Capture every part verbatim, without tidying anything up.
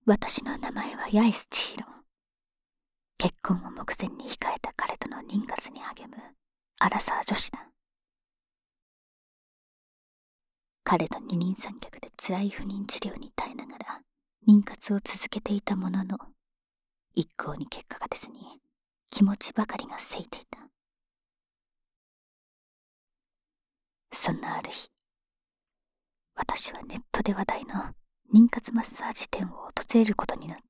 私の名前はヤエス千尋。結婚を目前に控えた彼との妊活に励むアラサー女子だ。彼と二人三脚で辛い不妊治療に耐えながら妊活を続けていたものの、一向に結果が出ずに気持ちばかりがせいていた。そんなある日、私はネットで話題の妊活マッサージ店を訪れることになった。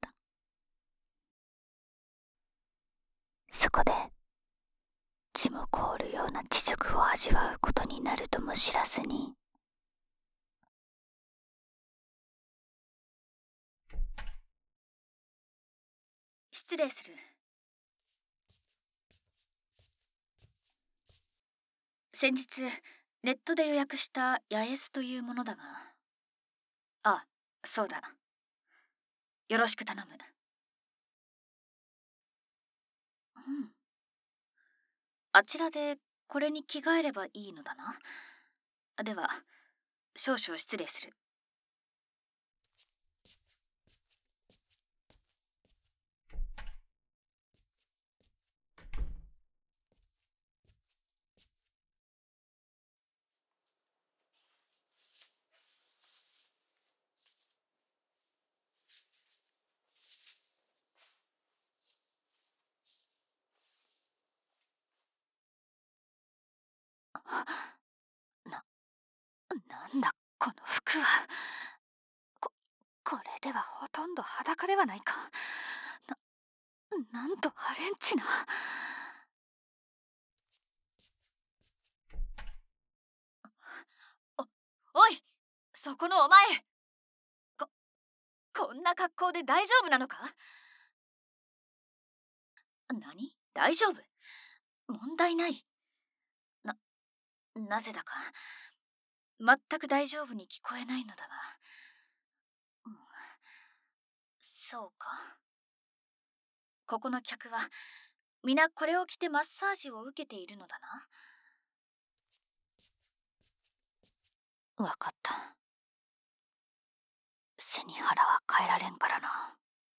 そこで血も凍るような知食を味わうことになるとも知らずに、 失礼する。先日ネットで予約した八重洲というものだが。あ、そうだ。よろしく頼む。うん。あちらでこれに着替えればいいのだな。では少々失礼する。 な、なんだこの服は。こ、これではほとんど裸ではないか。な、なんとハレンチな。 お、おい、そこのお前。こ、こんな格好で大丈夫なのか？何？大丈夫？問題ない。な、なぜだか全く大丈夫に聞こえないのだが。うん、そうか。ここの客は皆これを着てマッサージを受けているのだな。わかった。背に腹は変えられんからな。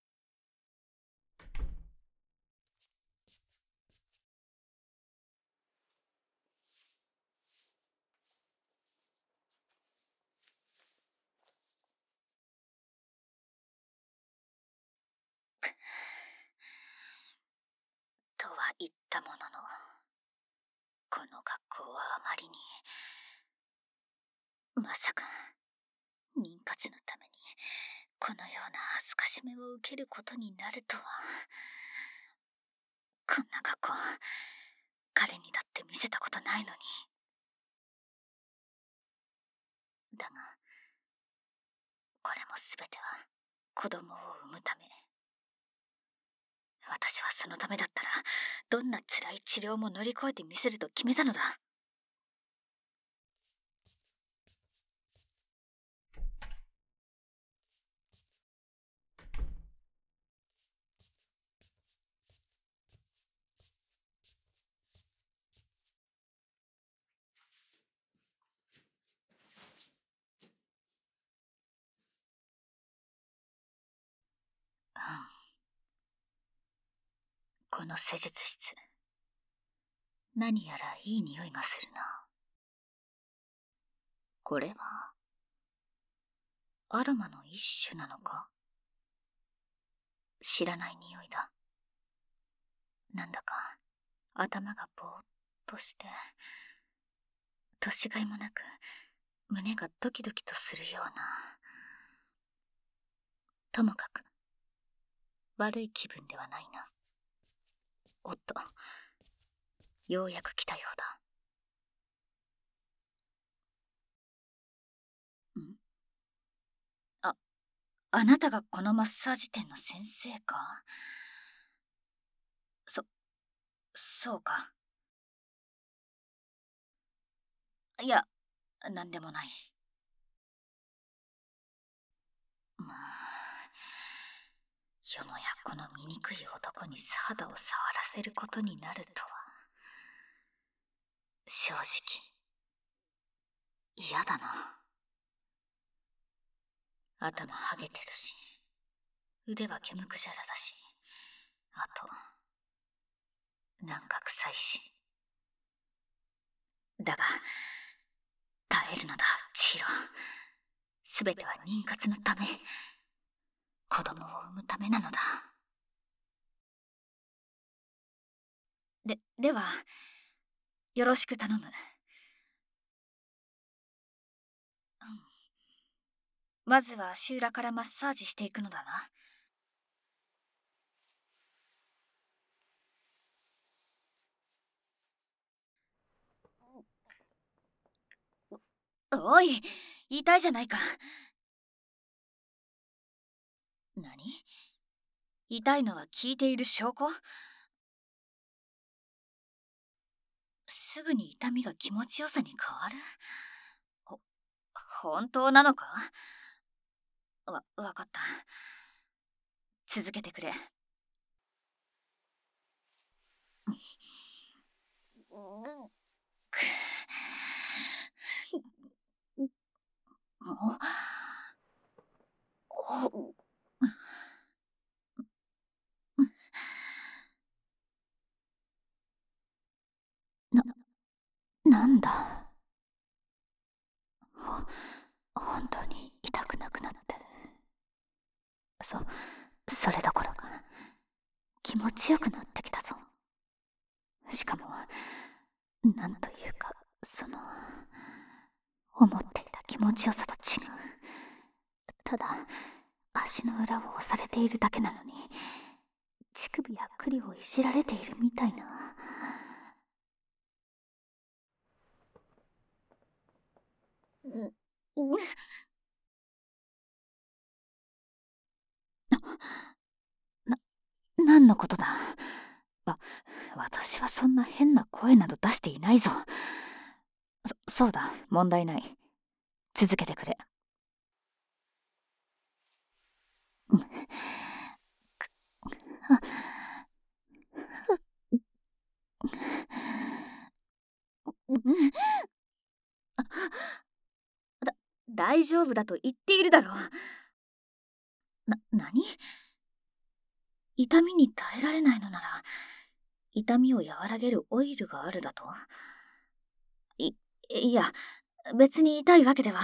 とは言ったものの、この格好はあまりに。まさか妊活のためにこのような恥ずかしめを受けることになるとは。こんな格好彼にだって見せたことないのに。だがこれも全ては子供を産むため。私はそのためだったらどんな辛い治療も乗り越えてみせると決めたのだ。うん、この施術室、何やらいい匂いがするな。これはアロマの一種なのか？知らない匂いだ。なんだか頭がぼーっとして、年がいもなく胸がドキドキとするような。ともかく悪い気分ではないな。おっと、ようやく来たようだ。ん？あ、あなたがこのマッサージ店の先生か？そ、そうか。いや、なんでもない。まあ、よもやこの醜い男に素肌を触らせることになるとは。正直嫌だな。頭はげてるし腕は毛むくじゃらだし、あとなんか臭いし。だが耐えるのだ、千尋。すべては妊活のため、子供を産むためなのだ。で、ではよろしく頼む。うん、まずは足裏からマッサージしていくのだな。おい、痛いじゃないか。何？痛いのは聞いている証拠？すぐに痛みが気持ちよさに変わる？ほ、本当なのか？わ、わかった。続けてくれ。 な、なんだ。ほ、本当に痛くなくなって。そ、それどころか、気持ちよくなってきたぞ。しかも、なんというか、その、思っていた気持ちよさと違う。ただ、足の裏を押されているだけなのに、乳首や栗をいじられているみたいな。な、何のことだ。わ、私はそんな変な声など出していないぞ。そ、そうだ、問題ない。続けてくれ。 だ、大丈夫だと言っているだろう。な、何？痛みに耐えられないのなら、痛みを和らげるオイルがあるだと？い、いや、別に痛いわけでは。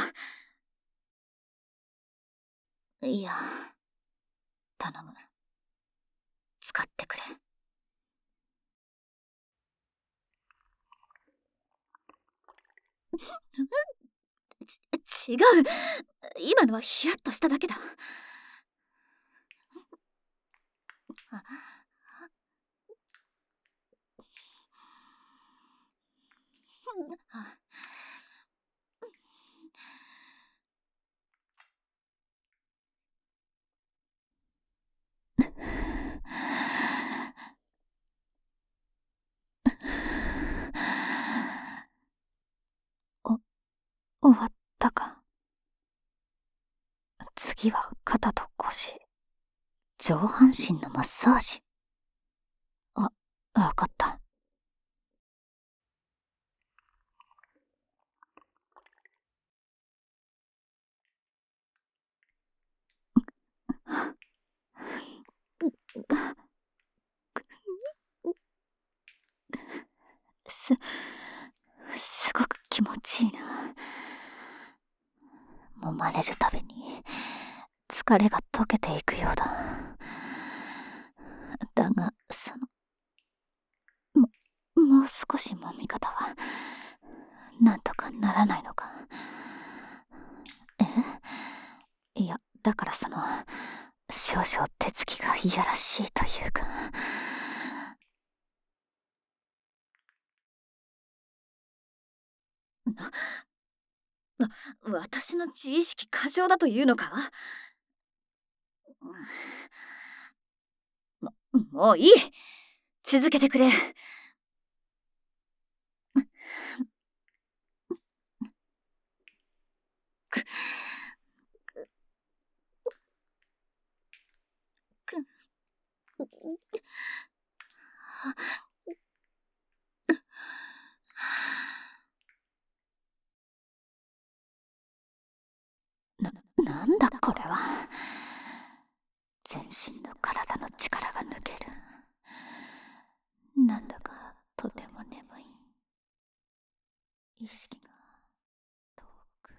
いや、頼む。使ってくれ。ち、違う。今のはヒヤッとしただけだ。 お、終わったか。次は肩と腰、上半身のマッサージ。あ、わかった。す、すごく気持ちいいな。揉まれるたびに疲れが溶けていくようだ。だが、その、も、もう少し揉み方は、なんとかならないのか。え？いや、だからその、少々手つきがいやらしいというか。 わ、私の自意識過剰だというのか？も、もういい。続けてくれ。く、く、 な、なんだこれは。全が抜ける。なんだかとても眠い。意識が遠く。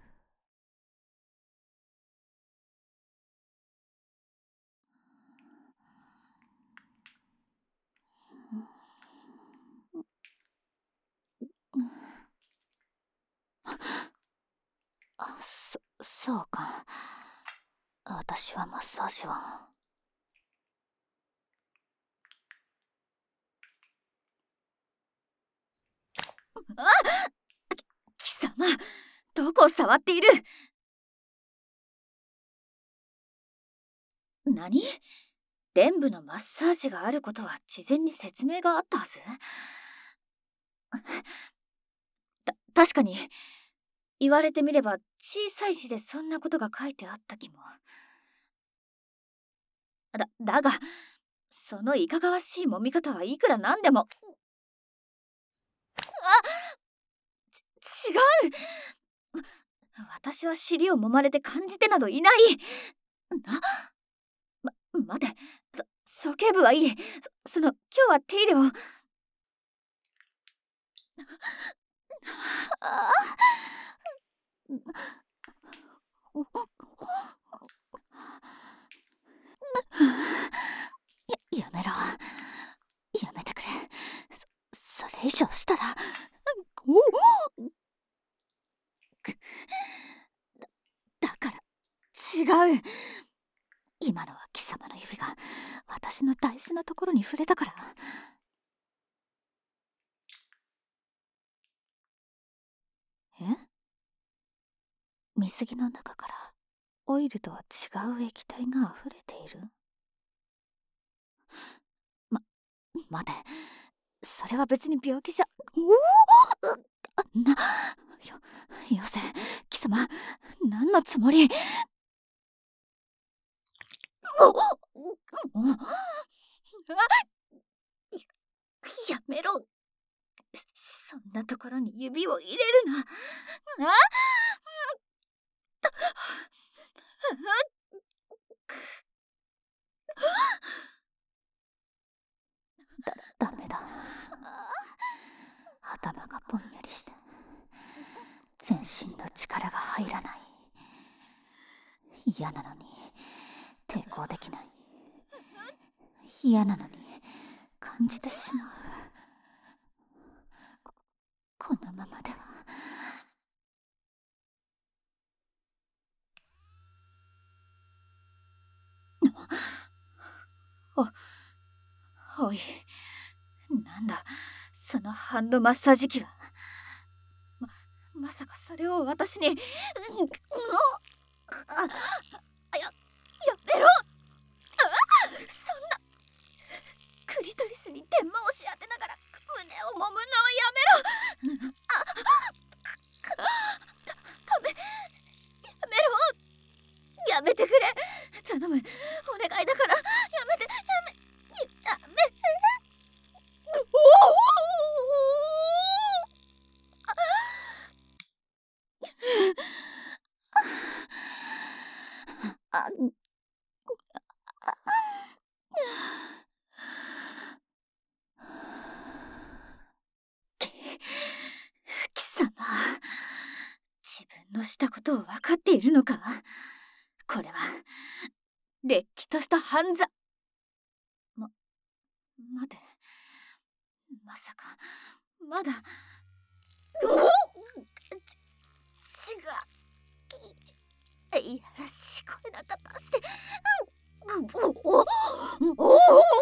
あ、そ、そうか。私はマッサージは。 あ、貴様、どこを触っている？何？臀部のマッサージがあることは事前に説明があったはず。た、確かに言われてみれば小さい字でそんなことが書いてあった気も。だ、だがそのいかがわしい揉み方はいくらなんでも。あ、ち、違う。私は尻を揉まれて感じてなどいない。な、ま、待て、そ、鼠径部はいい。そ、その、今日は手入れを。 あや、やめろ。やめてくれ。そ、それ以上したら、おだ、だから違う。今のは貴様の指が私の大事なところに触れたから。え？水着の中からオイルとは違う液体が溢れている？ま、待て。それは別に病気じゃ。おお！な、よ、よせ、貴様、何のつもり？やめろ。そんなところに指を入れるな。あだ、ダメだ。頭がぼんやりして全身の力が入らない。嫌なのに抵抗できない。嫌なのに感じてしまう。こ、このままでは。お、おい、なんだそのハンドマッサージ機は。ま、まさかそれを私に。うん、あ、や、やめろ。あ、そんな。クリトリスに天満をし当てながら胸を揉むのはやめろ。あ、だ、ダメ。やめろ。やめてくれ。頼む。お願いだから。やめて。やめ。やめ。おお。あ、貴様、自分のしたことを分かっているのか？これはれっきとした犯罪。ま、待て、まさかまだ。おお、ち、血がい、いやらしい声なんか出して。おおおおお、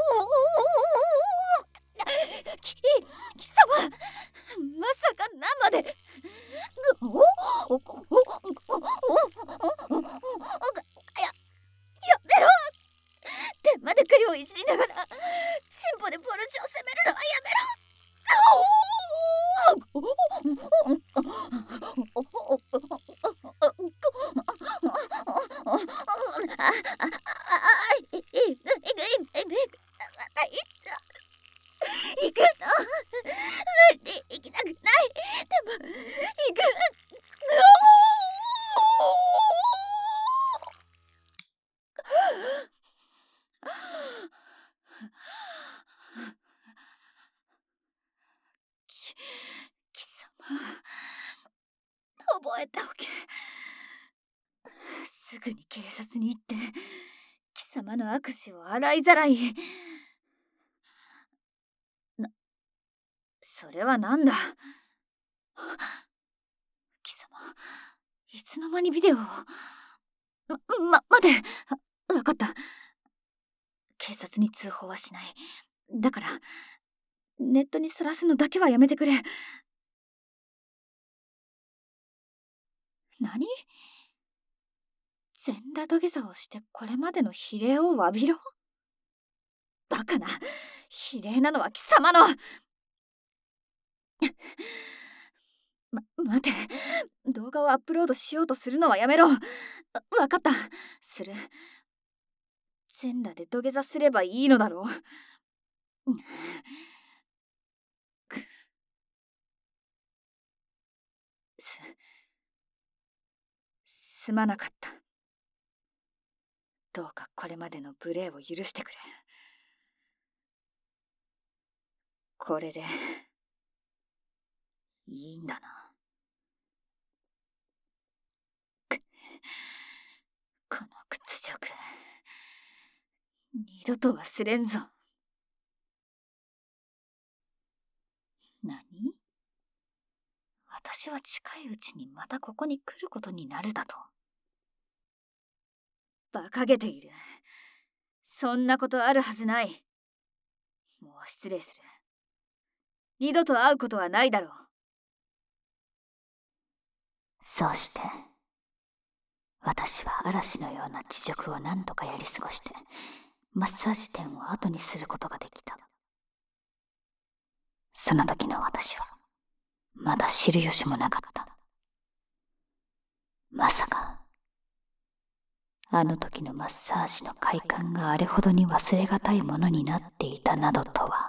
き、貴様、まさか生で。おおおおおお、や、やめろ。天まで栗をいじりながらチンポでボルチを責めるのはやめろ。行くの。行きたくない。でも行く。 すぐに警察に行って貴様の悪事を洗いざらい。な、それはなんだ。貴様、いつの間にビデオを。ま、ま、待て。わかった。警察に通報はしない。だからネットにさらすのだけはやめてくれ。何？全裸土下座をしてこれまでの非礼を詫びろ？バカな。非礼なのは貴様の。ま、待て。動画をアップロードしようとするのはやめろ。わかった。する。全裸で土下座すればいいのだろう。す、すまなかった。どうかこれまでの無礼を許してくれ。これでいいんだな。この屈辱、二度と忘れんぞ。何？私は近いうちにまたここに来ることになるだと？馬鹿げている。そんなことあるはずない。もう失礼する。二度と会うことはないだろう。 そうして私は嵐のような恥辱を何とかやり過ごしてマッサージ店を後にすることができた。その時の私はまだ知る由もなかった。まさかあの時のマッサージの快感があれほどに忘れがたいものになっていたなどとは。